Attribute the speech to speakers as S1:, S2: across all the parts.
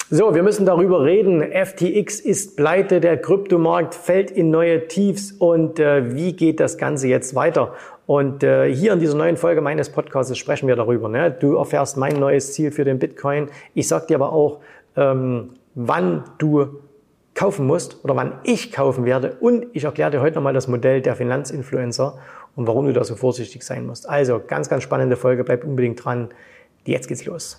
S1: So, wir müssen darüber reden. FTX ist pleite, der Kryptomarkt fällt in neue Tiefs und wie geht das Ganze jetzt weiter? Und hier in dieser neuen Folge meines Podcasts sprechen wir darüber. Ne? Du erfährst mein neues Ziel für den Bitcoin. Ich sag dir aber auch, wann du kaufen musst oder wann ich kaufen werde. Und ich erkläre dir heute nochmal das Modell der Finanzinfluencer und warum du da so vorsichtig sein musst. Also ganz, ganz spannende Folge. Bleib unbedingt dran. Jetzt geht's los.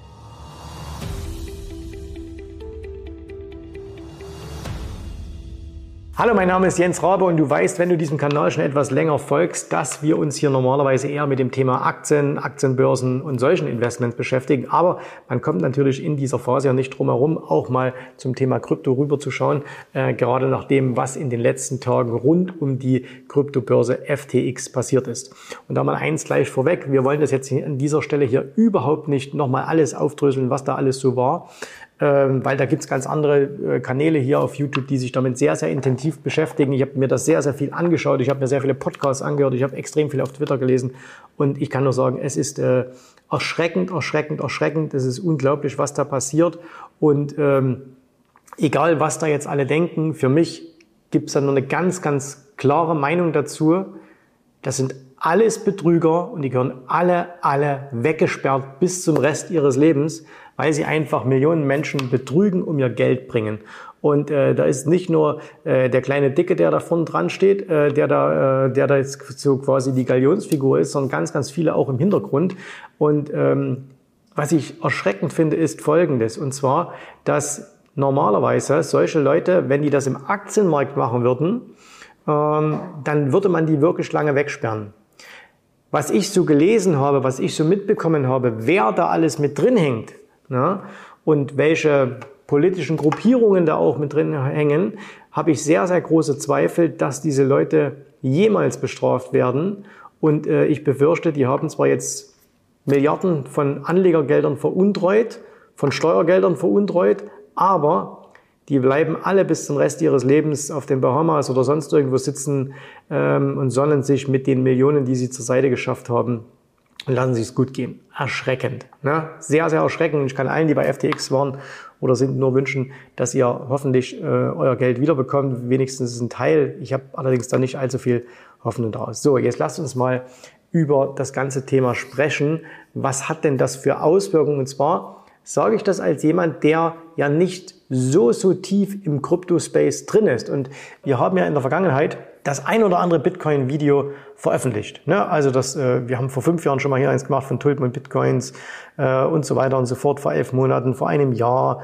S1: Hallo, mein Name ist Jens Rabe und du weißt, wenn du diesem Kanal schon etwas länger folgst, dass wir uns hier normalerweise eher mit dem Thema Aktien, Aktienbörsen und solchen Investments beschäftigen. Aber man kommt natürlich in dieser Phase ja nicht drum herum, auch mal zum Thema Krypto rüberzuschauen, gerade nach dem, was in den letzten Tagen rund um die Kryptobörse FTX passiert ist. Und da mal eins gleich vorweg, wir wollen das jetzt an dieser Stelle hier überhaupt nicht nochmal alles aufdröseln, was da alles so war. Weil da gibt's ganz andere Kanäle hier auf YouTube, die sich damit sehr, sehr intensiv beschäftigen. Ich habe mir das sehr, sehr viel angeschaut. Ich habe mir sehr viele Podcasts angehört. Ich habe extrem viel auf Twitter gelesen. Und ich kann nur sagen, es ist erschreckend. Es ist unglaublich, was da passiert. Und egal, was da jetzt alle denken, für mich gibt's da nur eine ganz, ganz klare Meinung dazu. Das sind alles Betrüger und die gehören alle weggesperrt bis zum Rest ihres Lebens, weil sie einfach Millionen Menschen betrügen, um ihr Geld bringen. Und da ist nicht nur der kleine Dicke, der da vorne dran steht, der da jetzt so quasi die Galionsfigur ist, sondern ganz, ganz viele auch im Hintergrund. Und was ich erschreckend finde, ist Folgendes. Und zwar, dass normalerweise solche Leute, wenn die das im Aktienmarkt machen würden, dann würde man die wirklich lange wegsperren. Was ich so gelesen habe, was ich so mitbekommen habe, wer da alles mit drin hängt, ne, und welche politischen Gruppierungen da auch mit drin hängen, habe ich sehr, sehr große Zweifel, dass diese Leute jemals bestraft werden. Und ich befürchte, die haben zwar jetzt Milliarden von Anlegergeldern veruntreut, von Steuergeldern veruntreut, aber die bleiben alle bis zum Rest ihres Lebens auf den Bahamas oder sonst irgendwo sitzen und sonnen sich mit den Millionen, die sie zur Seite geschafft haben, und lassen sich es gut gehen. Erschreckend. Ne? Sehr, sehr erschreckend. Ich kann allen, die bei FTX waren oder sind, nur wünschen, dass ihr hoffentlich euer Geld wiederbekommt. Wenigstens ein Teil. Ich habe allerdings da nicht allzu viel Hoffnung daraus. So, jetzt lasst uns mal über das ganze Thema sprechen. Was hat denn das für Auswirkungen? Und zwar sage ich das als jemand, der ja nicht so tief im Krypto-Space drin ist. Und wir haben ja in der Vergangenheit das ein oder andere Bitcoin-Video veröffentlicht. Ne? Also wir haben vor 5 Jahren schon mal hier eins gemacht von Tulpen und Bitcoins und so weiter und so fort, vor 11 Monaten, vor einem Jahr.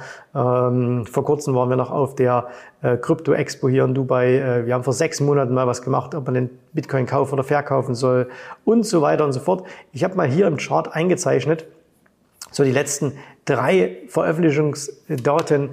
S1: Vor kurzem waren wir noch auf der Krypto-Expo hier in Dubai. Wir haben vor 6 Monaten mal was gemacht, ob man den Bitcoin kaufen oder verkaufen soll und so weiter und so fort. Ich habe mal hier im Chart eingezeichnet, so die letzten 3 Veröffentlichungsdaten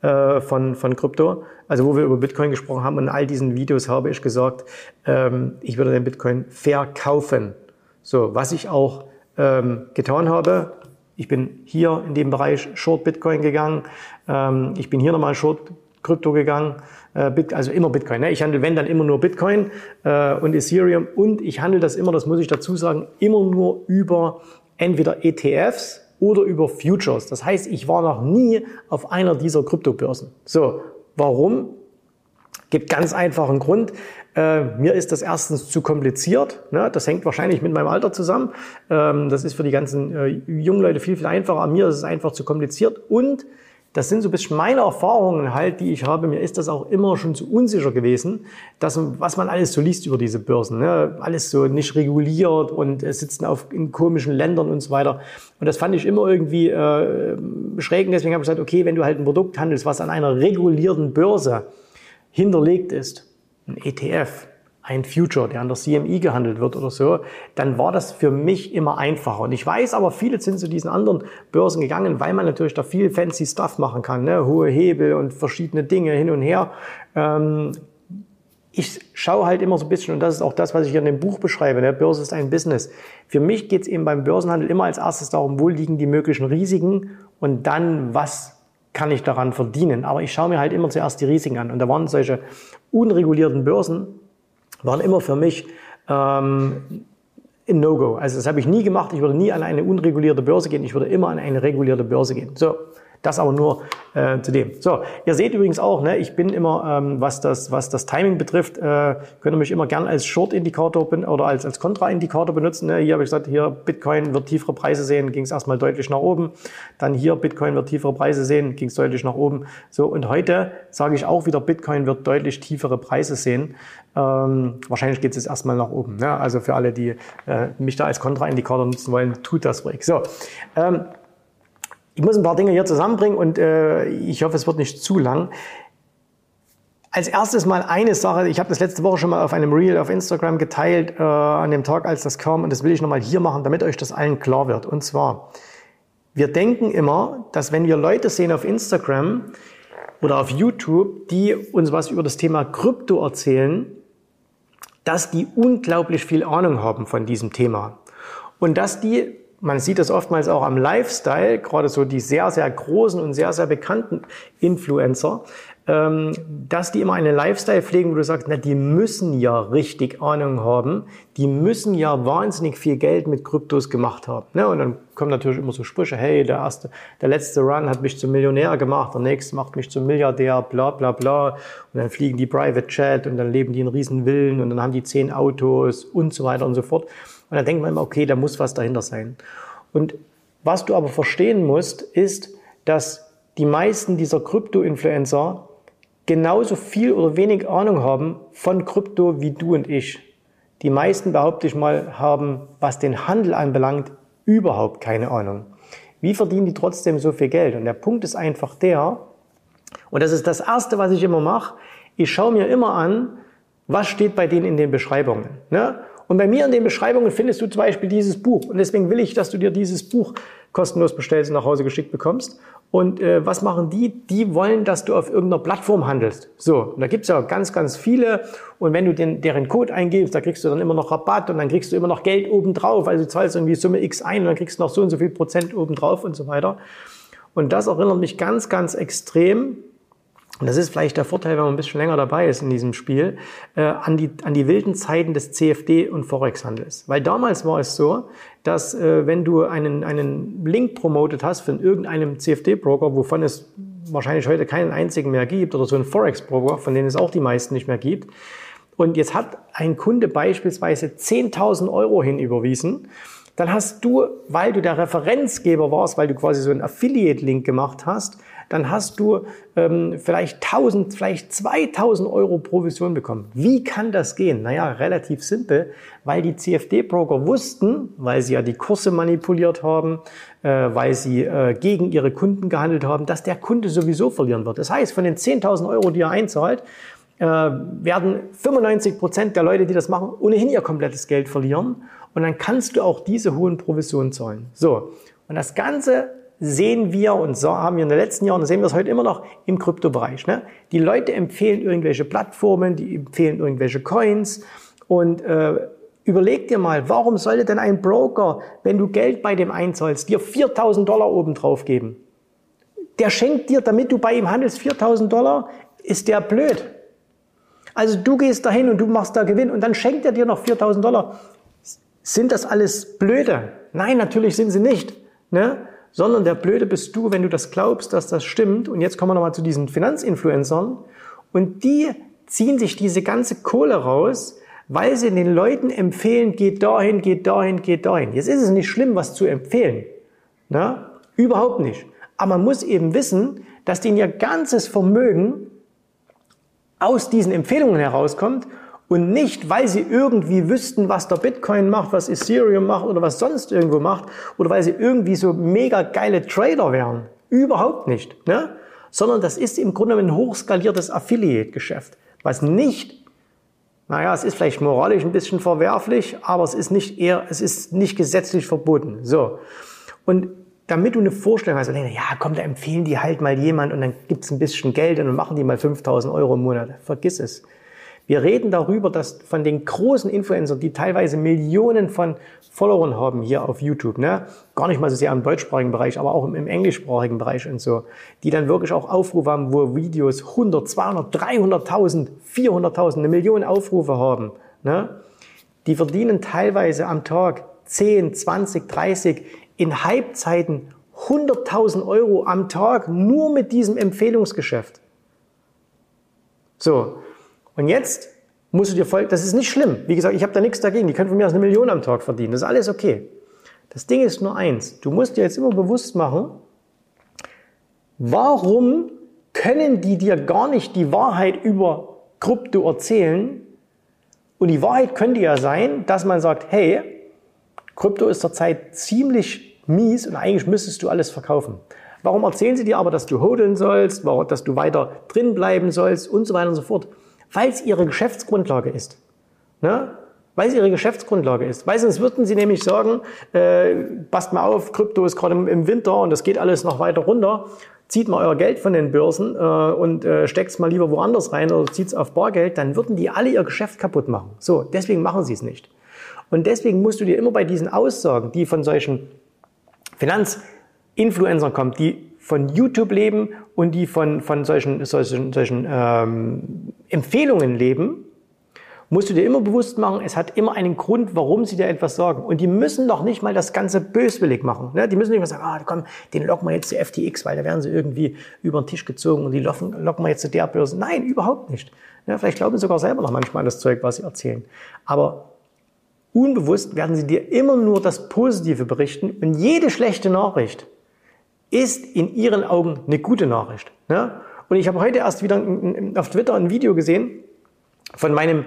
S1: von Krypto, also wo wir über Bitcoin gesprochen haben. Und in all diesen Videos habe ich gesagt, ich würde den Bitcoin verkaufen. So, was ich auch getan habe, ich bin hier in dem Bereich Short Bitcoin gegangen, ich bin hier nochmal Short Krypto gegangen, also immer Bitcoin. Ne? Ich handle, wenn, dann immer nur Bitcoin und Ethereum, und ich handle das immer, das muss ich dazu sagen, immer nur über entweder ETFs oder über Futures. Das heißt, ich war noch nie auf einer dieser Kryptobörsen. So, warum? Gibt ganz einfachen Grund. Mir ist das erstens zu kompliziert. Ne? Das hängt wahrscheinlich mit meinem Alter zusammen. Das ist für die ganzen jungen Leute viel, viel einfacher. Mir ist es einfach zu kompliziert. Und das sind so ein bisschen meine Erfahrungen halt, die ich habe. Mir ist das auch immer schon zu unsicher gewesen, was man alles so liest über diese Börsen. Ne? Alles so nicht reguliert und sitzen in komischen Ländern und so weiter. Und das fand ich immer irgendwie schräg. Deswegen habe ich gesagt, okay, wenn du halt ein Produkt handelst, was an einer regulierten Börse hinterlegt ist, ein ETF, ein Future, der an der CME gehandelt wird oder so, dann war das für mich immer einfacher. Und ich weiß aber, viele sind zu diesen anderen Börsen gegangen, weil man natürlich da viel fancy Stuff machen kann, ne? Hohe Hebel und verschiedene Dinge hin und her. Ich schaue halt immer so ein bisschen, und das ist auch das, was ich hier in dem Buch beschreibe, ne? Börse ist ein Business. Für mich geht es eben beim Börsenhandel immer als erstes darum, wo liegen die möglichen Risiken und dann, was kann ich daran verdienen. Aber ich schaue mir halt immer zuerst die Risiken an. Und da waren solche unregulierten Börsen, waren immer für mich ein No-Go. Also das habe ich nie gemacht. Ich würde nie an eine unregulierte Börse gehen. Ich würde immer an eine regulierte Börse gehen. So, Das aber nur zu dem. So, ihr seht übrigens auch, ne, ich bin immer, was das Timing betrifft, könnt ihr mich immer gern als Short-Indikator oder als Kontra-Indikator benutzen. Ne? Hier habe ich gesagt, hier Bitcoin wird tiefere Preise sehen, ging es erstmal deutlich nach oben. Dann hier Bitcoin wird tiefere Preise sehen, ging es deutlich nach oben. So, und heute sage ich auch wieder, Bitcoin wird deutlich tiefere Preise sehen. Wahrscheinlich geht es jetzt erstmal nach oben. Ne? Also für alle, die mich da als Kontraindikator nutzen wollen, tut das ruhig. So, ich muss ein paar Dinge hier zusammenbringen und ich hoffe, es wird nicht zu lang. Als erstes mal eine Sache, ich habe das letzte Woche schon mal auf einem Reel auf Instagram geteilt, an dem Tag, als das kam, und das will ich nochmal hier machen, damit euch das allen klar wird. Und zwar, wir denken immer, dass wenn wir Leute sehen auf Instagram oder auf YouTube, die uns was über das Thema Krypto erzählen, dass die unglaublich viel Ahnung haben von diesem Thema. Und dass die, man sieht das oftmals auch am Lifestyle, gerade so die sehr, sehr großen und sehr, sehr bekannten Influencer, dass die immer einen Lifestyle pflegen, wo du sagst, na, die müssen ja richtig Ahnung haben, die müssen ja wahnsinnig viel Geld mit Kryptos gemacht haben. Ne? Und dann kommen natürlich immer so Sprüche, hey, der letzte Run hat mich zum Millionär gemacht, der nächste macht mich zum Milliardär, bla bla bla. Und dann fliegen die Private Jet und dann leben die in riesen Villen und dann haben die 10 Autos und so weiter und so fort. Und dann denkt man immer, okay, da muss was dahinter sein. Und was du aber verstehen musst, ist, dass die meisten dieser Krypto-Influencer genauso viel oder wenig Ahnung haben von Krypto wie du und ich. Die meisten, behaupte ich mal, haben, was den Handel anbelangt, überhaupt keine Ahnung. Wie verdienen die trotzdem so viel Geld? Und der Punkt ist einfach der, und das ist das Erste, was ich immer mache, ich schaue mir immer an, was steht bei denen in den Beschreibungen. Ne? Und bei mir in den Beschreibungen findest du zum Beispiel dieses Buch. Und deswegen will ich, dass du dir dieses Buch kostenlos bestellst und nach Hause geschickt bekommst. Und was machen die? Die wollen, dass du auf irgendeiner Plattform handelst. So, und da gibt's ja ganz, ganz viele. Und wenn du deren Code eingibst, da kriegst du dann immer noch Rabatt und dann kriegst du immer noch Geld obendrauf. Also du zahlst irgendwie Summe X ein und dann kriegst du noch so und so viel Prozent obendrauf und so weiter. Und das erinnert mich ganz, ganz extrem, und das ist vielleicht der Vorteil, wenn man ein bisschen länger dabei ist in diesem Spiel, an die wilden Zeiten des CFD und Forex-Handels. Weil damals war es so, dass wenn du einen Link promotet hast von irgendeinem CFD-Broker, wovon es wahrscheinlich heute keinen einzigen mehr gibt, oder so einen Forex-Broker, von denen es auch die meisten nicht mehr gibt, und jetzt hat ein Kunde beispielsweise 10.000 Euro hinüberwiesen, dann hast du, weil du der Referenzgeber warst, weil du quasi so einen Affiliate-Link gemacht hast, dann hast du vielleicht 1.000, vielleicht 2.000 Euro Provision bekommen. Wie kann das gehen? Naja, relativ simpel, weil die CFD-Broker wussten, weil sie ja die Kurse manipuliert haben, weil sie gegen ihre Kunden gehandelt haben, dass der Kunde sowieso verlieren wird. Das heißt, von den 10.000 Euro, die er einzahlt, werden 95% der Leute, die das machen, ohnehin ihr komplettes Geld verlieren. Und dann kannst du auch diese hohen Provisionen zahlen. So, und das Ganze sehen wir und so haben wir in den letzten Jahren, sehen wir es heute immer noch im Kryptobereich. Ne? Die Leute empfehlen irgendwelche Plattformen, die empfehlen irgendwelche Coins und überleg dir mal, warum sollte denn ein Broker, wenn du Geld bei dem einzahlst, dir $4.000 oben drauf geben? Der schenkt dir, damit du bei ihm handelst, $4.000, ist der blöd. Also du gehst dahin und du machst da Gewinn und dann schenkt er dir noch $4.000. Sind das alles Blöde? Nein, natürlich sind sie nicht. Ne? Sondern der Blöde bist du, wenn du das glaubst, dass das stimmt. Und jetzt kommen wir nochmal zu diesen Finanzinfluencern. Und die ziehen sich diese ganze Kohle raus, weil sie den Leuten empfehlen, geht dahin, geht dahin, geht dahin. Jetzt ist es nicht schlimm, was zu empfehlen. Ne? Überhaupt nicht. Aber man muss eben wissen, dass denen ihr ganzes Vermögen aus diesen Empfehlungen herauskommt und nicht, weil sie irgendwie wüssten, was der Bitcoin macht, was Ethereum macht oder was sonst irgendwo macht oder weil sie irgendwie so mega geile Trader wären. Überhaupt nicht. Ne? Sondern das ist im Grunde ein hochskaliertes Affiliate-Geschäft, was nicht, naja, es ist vielleicht moralisch ein bisschen verwerflich, aber es ist nicht gesetzlich verboten. So. Und damit du eine Vorstellung hast, ja komm, da empfehlen die halt mal jemand und dann gibt's ein bisschen Geld und dann machen die mal 5.000 Euro im Monat. Vergiss es. Wir reden darüber, dass von den großen Influencern, die teilweise Millionen von Followern haben hier auf YouTube, ne, gar nicht mal so sehr im deutschsprachigen Bereich, aber auch im englischsprachigen Bereich und so, die dann wirklich auch Aufrufe haben, wo Videos 100, 200, 300.000, 400.000, 1 Million Aufrufe haben, ne, die verdienen teilweise am Tag 10, 20, 30, in Halbzeiten 100.000 € am Tag nur mit diesem Empfehlungsgeschäft. So, und jetzt musst du dir folgen, das ist nicht schlimm. Wie gesagt, ich habe da nichts dagegen. Die können von mir aus 1 Million am Tag verdienen. Das ist alles okay. Das Ding ist nur eins. Du musst dir jetzt immer bewusst machen, warum können die dir gar nicht die Wahrheit über Krypto erzählen? Und die Wahrheit könnte ja sein, dass man sagt, hey, Krypto ist zurzeit ziemlich mies und eigentlich müsstest du alles verkaufen. Warum erzählen sie dir aber, dass du hodeln sollst, dass du weiter drin bleiben sollst und so weiter und so fort? Weil es ihre Geschäftsgrundlage ist. Ne? Weil es ihre Geschäftsgrundlage ist. Weil sonst würden sie nämlich sagen, passt mal auf, Krypto ist gerade im Winter und das geht alles noch weiter runter. Zieht mal euer Geld von den Börsen und steckt es mal lieber woanders rein oder zieht es auf Bargeld. Dann würden die alle ihr Geschäft kaputt machen. So, deswegen machen sie es nicht. Und deswegen musst du dir immer bei diesen Aussagen, die von solchen Finanzinfluencern kommen, die von YouTube leben und die von solchen Empfehlungen leben, musst du dir immer bewusst machen, es hat immer einen Grund, warum sie dir etwas sagen. Und die müssen doch nicht mal das Ganze böswillig machen. Ne? Die müssen nicht mal sagen, komm, den locken wir jetzt zu FTX, weil da werden sie irgendwie über den Tisch gezogen und die locken wir jetzt zu der Börse. Nein, überhaupt nicht. Ja, vielleicht glauben sie sogar selber noch manchmal an das Zeug, was sie erzählen. Aber unbewusst werden sie dir immer nur das Positive berichten und jede schlechte Nachricht ist in ihren Augen eine gute Nachricht. Ne? Und ich habe heute erst wieder auf Twitter ein Video gesehen von einem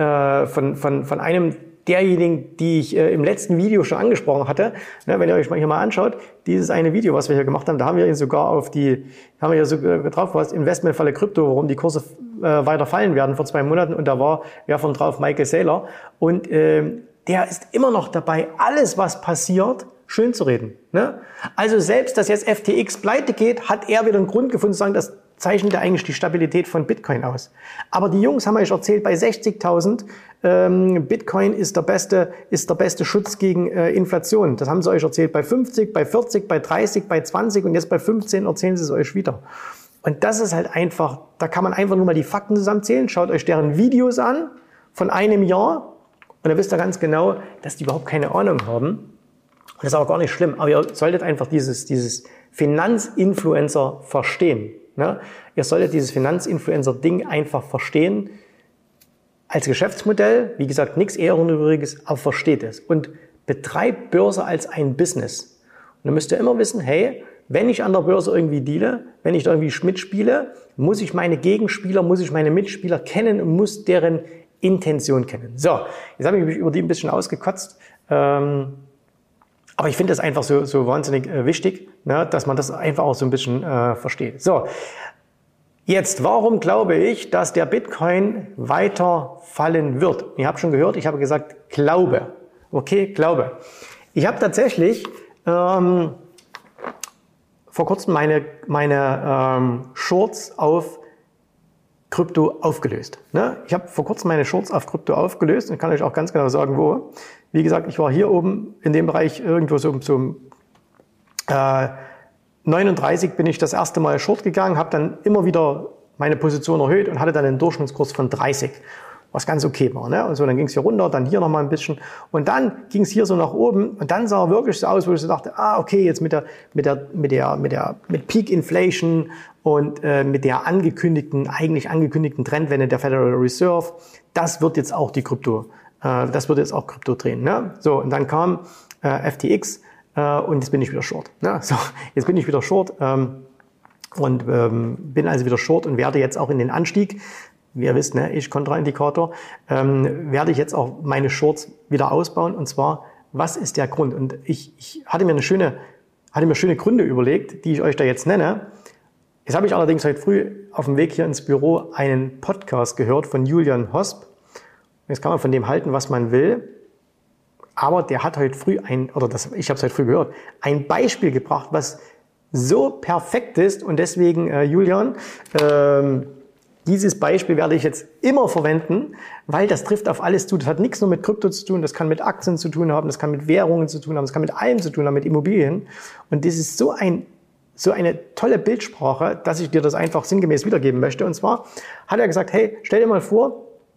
S1: derjenigen, die ich im letzten Video schon angesprochen hatte. Ne, wenn ihr euch hier mal anschaut, dieses eine Video, was wir hier gemacht haben, da haben wir ihn sogar haben wir hier so drauf, was Investmentfalle Krypto, warum die Kurse weiter fallen werden vor 2 Monaten. Und da war von drauf Michael Saylor. Und der ist immer noch dabei, alles, was passiert, schön zu reden. Ne? Also selbst, dass jetzt FTX pleite geht, hat er wieder einen Grund gefunden zu sagen, das zeichnet ja eigentlich die Stabilität von Bitcoin aus. Aber die Jungs haben euch erzählt, bei 60.000 Bitcoin ist der beste Schutz gegen Inflation. Das haben sie euch erzählt bei 50, bei 40, bei 30, bei 20 und jetzt bei 15 erzählen sie es euch wieder. Und das ist halt einfach, da kann man einfach nur mal die Fakten zusammenzählen, schaut euch deren Videos an von einem Jahr und dann wisst ihr ganz genau, dass die überhaupt keine Ahnung haben. Und das ist auch gar nicht schlimm, aber ihr solltet einfach dieses Finanzinfluencer verstehen. Ne? Ihr solltet dieses Finanzinfluencer-Ding einfach verstehen als Geschäftsmodell. Wie gesagt, nichts Ehrenübriges, aber versteht es. Und betreibt Börse als ein Business. Und dann müsst ihr immer wissen, hey, wenn ich an der Börse irgendwie deale, wenn ich da irgendwie mitspiele, muss ich meine Gegenspieler, muss ich meine Mitspieler kennen und muss deren Intention kennen. So, jetzt habe ich mich über die ein bisschen ausgekotzt. Aber ich finde das einfach so wahnsinnig wichtig, ne, dass man das einfach auch so ein bisschen versteht. So, jetzt, warum glaube ich, dass der Bitcoin weiter fallen wird? Ihr habt schon gehört, ich habe gesagt, glaube. Okay, glaube. Ich habe tatsächlich vor kurzem meine Shorts auf Krypto aufgelöst. Ne? Ich habe vor kurzem meine Shorts auf Krypto aufgelöst und kann euch auch ganz genau sagen, wo. Wie gesagt, ich war hier oben in dem Bereich irgendwo so 39 bin ich das erste Mal Short gegangen, habe dann immer wieder meine Position erhöht und hatte dann einen Durchschnittskurs von 30, was ganz okay war. Ne? Und so, dann ging es hier runter, dann hier nochmal ein bisschen und dann ging es hier so nach oben und dann sah wirklich so aus, wo ich so dachte, okay, jetzt mit Peak Inflation und mit der eigentlich angekündigten Trendwende der Federal Reserve, das wird jetzt auch Krypto drehen. Ne? So, und dann kam FTX und jetzt bin ich wieder Short. Ne? So, jetzt bin ich wieder Short und bin also wieder Short und werde jetzt auch in den Anstieg, wie ihr wisst, ne, ich Kontraindikator, werde ich jetzt auch meine Shorts wieder ausbauen. Und zwar, was ist der Grund? Und ich hatte mir schöne Gründe überlegt, die ich euch da jetzt nenne. Jetzt habe ich allerdings heute früh auf dem Weg hier ins Büro einen Podcast gehört von Julian Hosp. Jetzt kann man von dem halten, was man will. Aber der hat heute früh ich habe es heute früh gehört, ein Beispiel gebracht, was so perfekt ist. Und deswegen, Julian, dieses Beispiel werde ich jetzt immer verwenden, weil das trifft auf alles zu. Das hat nichts nur mit Krypto zu tun, das kann mit Aktien zu tun haben, das kann mit Währungen zu tun haben, das kann mit allem zu tun haben, mit Immobilien. Und das ist so eine tolle Bildsprache, dass ich dir das einfach sinngemäß wiedergeben möchte. Und zwar hat er gesagt, hey, stell dir mal vor,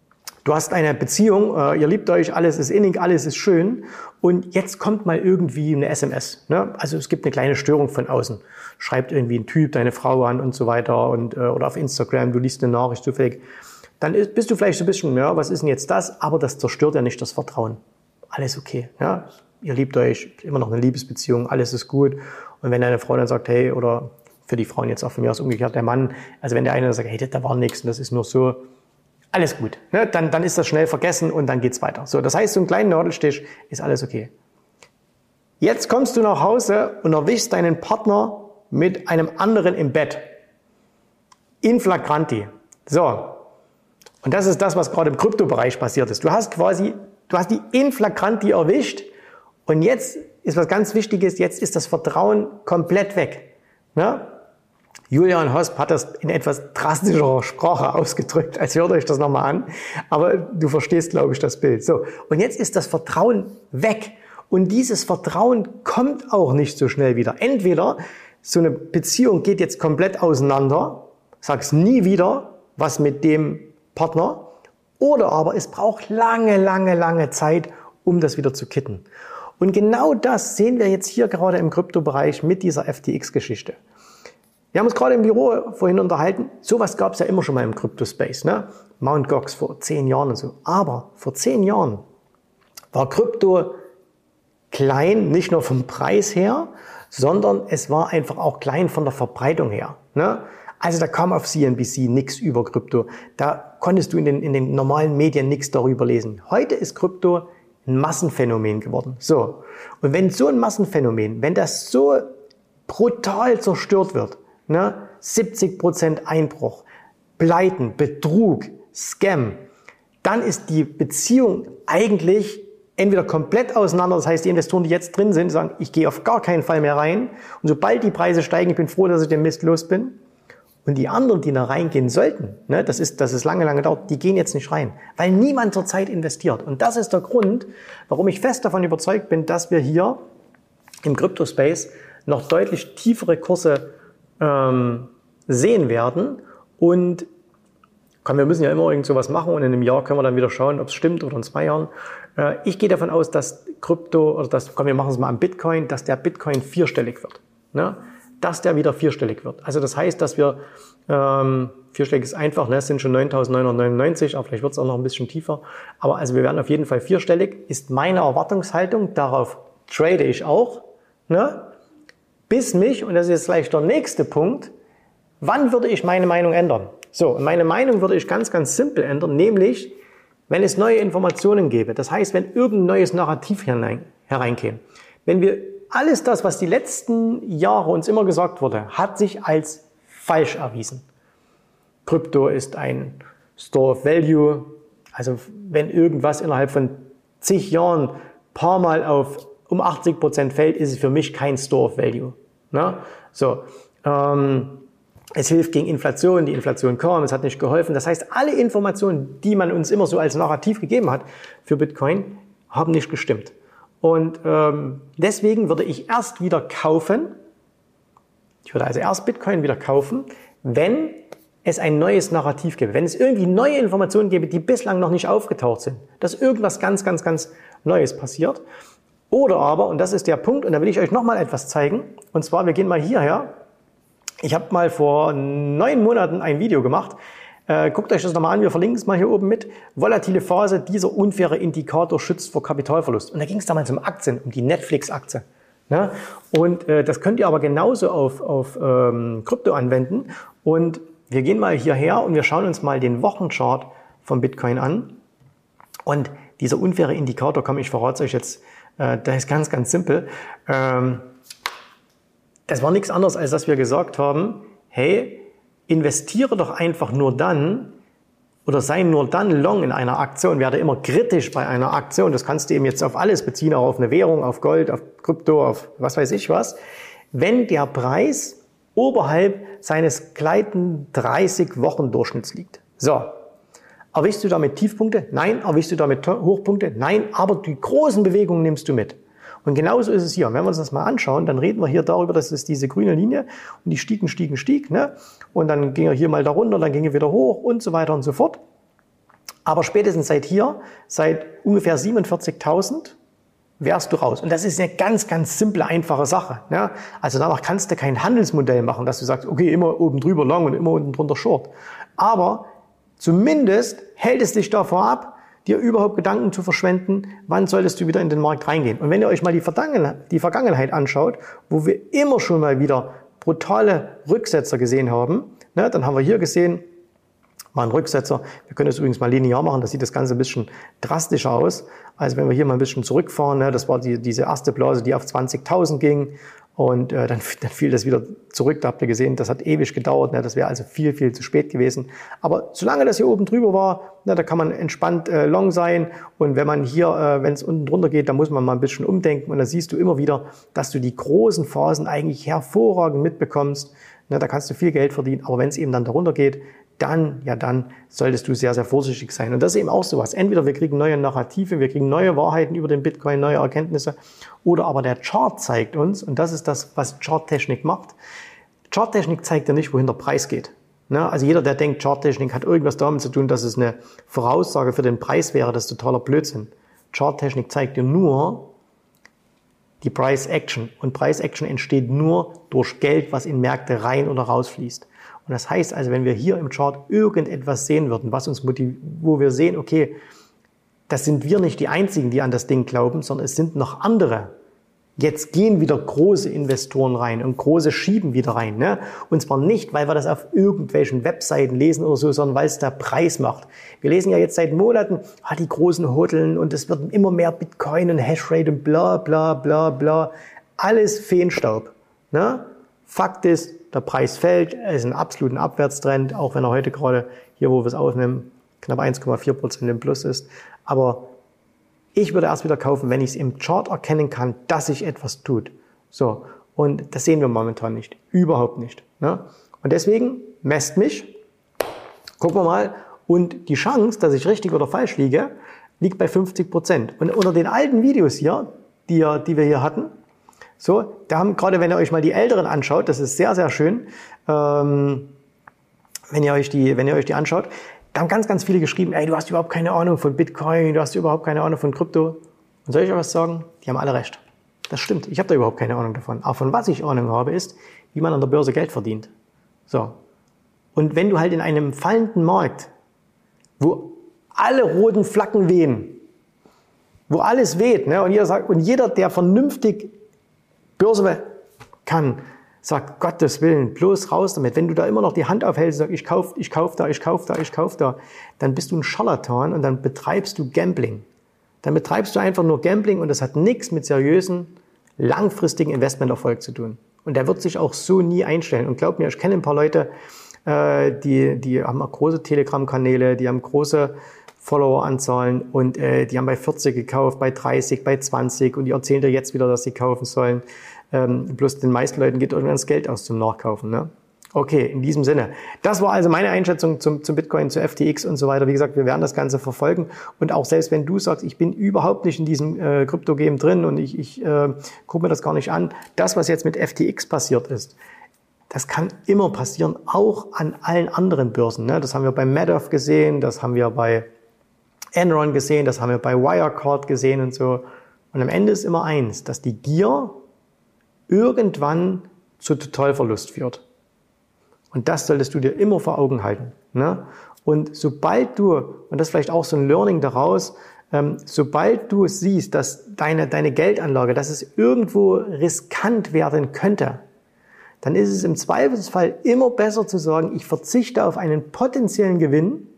S1: Du hast eine Beziehung, ihr liebt euch, alles ist innig, alles ist schön und jetzt kommt mal irgendwie eine SMS. Ne? Also es gibt eine kleine Störung von außen. Schreibt irgendwie ein Typ deine Frau an und so weiter oder auf Instagram, du liest eine Nachricht zufällig. Dann bist du vielleicht so ein bisschen, ja, was ist denn jetzt das? Aber das zerstört ja nicht das Vertrauen. Alles okay. Ja? Ihr liebt euch, immer noch eine Liebesbeziehung, alles ist gut. Und wenn deine Frau dann sagt, hey, oder für die Frauen jetzt auch von mir aus umgekehrt, der Mann, also wenn der eine sagt, hey, da war nichts und das ist nur so, alles gut. Ne? Dann ist das schnell vergessen und dann geht's weiter. So, das heißt, so ein kleiner Nadelstich ist alles okay. Jetzt kommst du nach Hause und erwischst deinen Partner mit einem anderen im Bett. In flagranti. So. Und das ist das, was gerade im Kryptobereich passiert ist. Du hast die in flagranti erwischt und jetzt ist was ganz Wichtiges, jetzt ist das Vertrauen komplett weg. Ne? Julian Hosp hat das in etwas drastischerer Sprache ausgedrückt, als hört euch das nochmal an. Aber du verstehst, glaube ich, das Bild. So. Und jetzt ist das Vertrauen weg. Und dieses Vertrauen kommt auch nicht so schnell wieder. Entweder so eine Beziehung geht jetzt komplett auseinander, sagst nie wieder was mit dem Partner, oder aber es braucht lange Zeit, um das wieder zu kitten. Und genau das sehen wir jetzt hier gerade im Kryptobereich mit dieser FTX-Geschichte. Wir haben uns gerade im Büro vorhin unterhalten, sowas gab es ja immer schon mal im Kryptospace, ne? Mt. Gox vor 10 Jahren und so. Aber vor 10 Jahren war Krypto klein, nicht nur vom Preis her, sondern es war einfach auch klein von der Verbreitung her. Ne? Also da kam auf CNBC nichts über Krypto. Da konntest du in den normalen Medien nichts darüber lesen. Heute ist Krypto ein Massenphänomen geworden. So. Und wenn so ein Massenphänomen, wenn das so brutal zerstört wird, ne, 70% Einbruch, Pleiten, Betrug, Scam, dann ist die Beziehung eigentlich entweder komplett auseinander, das heißt, die Investoren, die jetzt drin sind, sagen, ich gehe auf gar keinen Fall mehr rein und sobald die Preise steigen, ich bin froh, dass ich den Mist los bin. Und die anderen, die da reingehen sollten, ne, das ist lange dauert, die gehen jetzt nicht rein, weil niemand zurzeit investiert. Und das ist der Grund, warum ich fest davon überzeugt bin, dass wir hier im Crypto-Space noch deutlich tiefere Kurse sehen werden. Und komm, wir müssen ja immer irgend sowas machen und in einem Jahr können wir dann wieder schauen, ob es stimmt oder in 2 Jahren. Ich gehe davon aus, dass Krypto, oder wir machen es mal am Bitcoin, dass der Bitcoin 4-stellig wird. Ne? Dass der wieder 4-stellig wird. Also das heißt, dass wir, 4-stellig ist einfach, ne? Es sind schon 9.999, aber vielleicht wird es auch noch ein bisschen tiefer. Aber also wir werden auf jeden Fall 4-stellig, ist meine Erwartungshaltung, darauf trade ich auch, ne? Bis mich, und das ist jetzt gleich der nächste Punkt, wann würde ich meine Meinung ändern? So, und meine Meinung würde ich ganz simpel ändern, nämlich, wenn es neue Informationen gäbe. Das heißt, wenn irgendein neues Narrativ hereinkäme. Wenn wir alles das, was die letzten Jahre uns immer gesagt wurde, hat sich als falsch erwiesen. Krypto ist ein Store of Value. Also wenn irgendwas innerhalb von zig Jahren paar Mal um 80% fällt, ist es für mich kein Store of Value. Na? So, es hilft gegen Inflation, die Inflation kam, es hat nicht geholfen. Das heißt, alle Informationen, die man uns immer so als Narrativ gegeben hat für Bitcoin, haben nicht gestimmt. Und deswegen würde ich erst wieder kaufen, ich würde also erst Bitcoin wieder kaufen, wenn es ein neues Narrativ gäbe, wenn es irgendwie neue Informationen gäbe, die bislang noch nicht aufgetaucht sind, dass irgendwas ganz Neues passiert. Oder aber, und das ist der Punkt, und da will ich euch nochmal etwas zeigen, und zwar, wir gehen mal hierher. Ich habe mal vor 9 Monaten ein Video gemacht. Guckt euch das nochmal an, wir verlinken es mal hier oben mit. Volatile Phase, dieser unfaire Indikator schützt vor Kapitalverlust. Und da ging es damals um Aktien, um die Netflix-Aktie. Ne? Und das könnt ihr aber genauso auf Krypto anwenden. Und wir gehen mal hierher und wir schauen uns mal den Wochenchart von Bitcoin an. Und dieser unfaire Indikator, komm, ich verrate es euch jetzt, der ist ganz simpel. Das war nichts anderes, als dass wir gesagt haben, hey, investiere doch einfach nur dann oder sei nur dann long in einer Aktie und werde immer kritisch bei einer Aktie. Und das kannst du eben jetzt auf alles beziehen, auch auf eine Währung, auf Gold, auf Krypto, auf was weiß ich was. Wenn der Preis oberhalb seines gleitenden 30-Wochen-Durchschnitts liegt. So. Erwischst du damit Tiefpunkte? Nein. Erwischst du damit Hochpunkte? Nein. Aber die großen Bewegungen nimmst du mit. Und genauso ist es hier. Wenn wir uns das mal anschauen, dann reden wir hier darüber, dass es diese grüne Linie und die stieg, ne? Und dann ging er hier mal da runter, dann ging er wieder hoch und so weiter und so fort. Aber spätestens seit ungefähr 47.000 wärst du raus. Und das ist eine ganz, ganz simple, einfache Sache. Ja? Also danach kannst du kein Handelsmodell machen, dass du sagst, okay, immer oben drüber long und immer unten drunter short. Aber zumindest hält es dich davor ab, dir überhaupt Gedanken zu verschwenden, wann solltest du wieder in den Markt reingehen. Und wenn ihr euch mal die Vergangenheit anschaut, wo wir immer schon mal wieder brutale Rücksetzer gesehen haben, ne, dann haben wir hier gesehen, mal einen Rücksetzer. Wir können das übrigens mal linear machen, da sieht das Ganze ein bisschen drastischer aus. Also wenn wir hier mal ein bisschen zurückfahren, ne, das war diese erste Blase, die auf 20.000 ging und dann fiel das wieder zurück. Da habt ihr gesehen, das hat ewig gedauert, ne, das wäre also viel, viel zu spät gewesen. Aber solange das hier oben drüber war, ne, da kann man entspannt long sein und wenn man hier, wenn es unten drunter geht, dann muss man mal ein bisschen umdenken und da siehst du immer wieder, dass du die großen Phasen eigentlich hervorragend mitbekommst. Ne, da kannst du viel Geld verdienen, aber wenn es eben dann darunter geht, dann solltest du sehr, sehr vorsichtig sein. Und das ist eben auch sowas. Entweder wir kriegen neue Narrative, wir kriegen neue Wahrheiten über den Bitcoin, neue Erkenntnisse, oder aber der Chart zeigt uns, und das ist das, was Charttechnik macht. Charttechnik zeigt ja nicht, wohin der Preis geht. Ne? Also jeder, der denkt, Charttechnik hat irgendwas damit zu tun, dass es eine Voraussage für den Preis wäre, das ist totaler Blödsinn. Charttechnik zeigt dir nur die Price Action. Und Price Action entsteht nur durch Geld, was in Märkte rein oder rausfließt. Und das heißt also, wenn wir hier im Chart irgendetwas sehen würden, was uns motiviert, wo wir sehen, okay, das sind wir nicht die Einzigen, die an das Ding glauben, sondern es sind noch andere. Jetzt gehen wieder große Investoren rein und große schieben wieder rein. Ne? Und zwar nicht, weil wir das auf irgendwelchen Webseiten lesen oder so, sondern weil es der Preis macht. Wir lesen ja jetzt seit Monaten, die großen Hodeln und es wird immer mehr Bitcoin und Hashrate und bla bla bla bla. Alles Feenstaub. Ne? Fakt ist, der Preis fällt, es ist ein absoluter Abwärtstrend, auch wenn er heute gerade, hier wo wir es aufnehmen, knapp 1,4% im Plus ist. Aber ich würde erst wieder kaufen, wenn ich es im Chart erkennen kann, dass sich etwas tut. So, und das sehen wir momentan nicht. Überhaupt nicht. Ne? Und deswegen messt mich, gucken wir mal, und die Chance, dass ich richtig oder falsch liege, liegt bei 50%. Und unter den alten Videos hier, die wir hier hatten, so, da haben gerade, wenn ihr euch mal die älteren anschaut, das ist sehr, sehr schön, wenn ihr euch die anschaut, da haben ganz, ganz viele geschrieben, ey, du hast überhaupt keine Ahnung von Bitcoin, du hast überhaupt keine Ahnung von Krypto. Und soll ich euch was sagen? Die haben alle recht. Das stimmt, ich habe da überhaupt keine Ahnung davon. Aber von was ich Ahnung habe, ist, wie man an der Börse Geld verdient. So. Und wenn du halt in einem fallenden Markt, wo alle roten Flaggen wehen, wo alles weht, ne, und jeder, der vernünftig Börse kann, sagt, Gottes Willen, bloß raus damit. Wenn du da immer noch die Hand aufhältst und sagst, ich kauf da, dann bist du ein Scharlatan und dann betreibst du Gambling. Dann betreibst du einfach nur Gambling und das hat nichts mit seriösen, langfristigen Investmenterfolg zu tun. Und der wird sich auch so nie einstellen. Und glaub mir, ich kenne ein paar Leute, die haben auch große Telegram-Kanäle, die haben große Follower-Anzahlen und die haben bei 40 gekauft, bei 30, bei 20 und die erzählen dir jetzt wieder, dass sie kaufen sollen. Bloß den meisten Leuten geht irgendwann das Geld aus zum Nachkaufen. Ne? Okay, in diesem Sinne. Das war also meine Einschätzung zum Bitcoin, zu FTX und so weiter. Wie gesagt, wir werden das Ganze verfolgen. Und auch selbst wenn du sagst, ich bin überhaupt nicht in diesem Krypto-Game drin und ich gucke mir das gar nicht an, das, was jetzt mit FTX passiert ist, das kann immer passieren, auch an allen anderen Börsen. Ne? Das haben wir bei Madoff gesehen, das haben wir bei Enron gesehen, das haben wir bei Wirecard gesehen und so. Und am Ende ist immer eins, dass die Gier irgendwann zu Totalverlust führt. Und das solltest du dir immer vor Augen halten. Ne? Und sobald du, und das ist vielleicht auch so ein Learning daraus, sobald du siehst, dass deine Geldanlage, dass es irgendwo riskant werden könnte, dann ist es im Zweifelsfall immer besser zu sagen, ich verzichte auf einen potenziellen Gewinn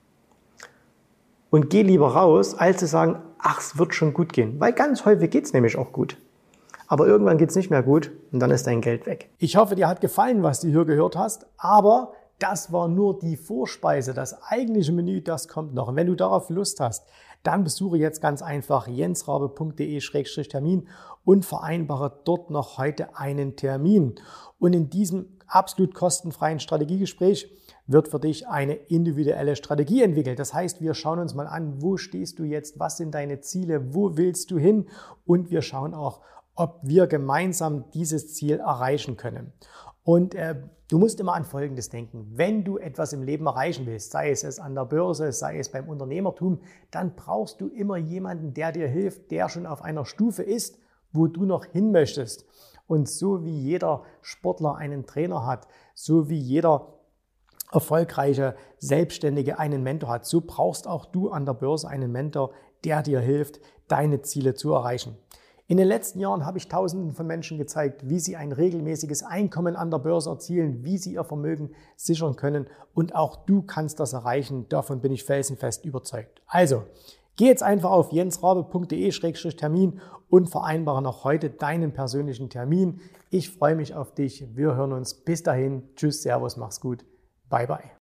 S1: und gehe lieber raus, als zu sagen, ach, es wird schon gut gehen. Weil ganz häufig geht es nämlich auch gut. Aber irgendwann geht es nicht mehr gut und dann ist dein Geld weg. Ich hoffe, dir hat gefallen, was du hier gehört hast, aber das war nur die Vorspeise. Das eigentliche Menü, das kommt noch. Und wenn du darauf Lust hast, dann besuche jetzt ganz einfach jensrabe.de/termin und vereinbare dort noch heute einen Termin. Und in diesem absolut kostenfreien Strategiegespräch wird für dich eine individuelle Strategie entwickelt. Das heißt, wir schauen uns mal an, wo stehst du jetzt, was sind deine Ziele, wo willst du hin und wir schauen auch, ob wir gemeinsam dieses Ziel erreichen können. Und du musst immer an Folgendes denken. Wenn du etwas im Leben erreichen willst, sei es an der Börse, sei es beim Unternehmertum, dann brauchst du immer jemanden, der dir hilft, der schon auf einer Stufe ist, wo du noch hin möchtest. Und so wie jeder Sportler einen Trainer hat, so wie jeder erfolgreiche Selbstständige einen Mentor hat, so brauchst auch du an der Börse einen Mentor, der dir hilft, deine Ziele zu erreichen. In den letzten Jahren habe ich Tausenden von Menschen gezeigt, wie sie ein regelmäßiges Einkommen an der Börse erzielen, wie sie ihr Vermögen sichern können, und auch du kannst das erreichen. Davon bin ich felsenfest überzeugt. Also, geh jetzt einfach auf jensrabe.de/Termin und vereinbare noch heute deinen persönlichen Termin. Ich freue mich auf dich. Wir hören uns. Bis dahin. Tschüss, Servus, mach's gut. Bye, bye.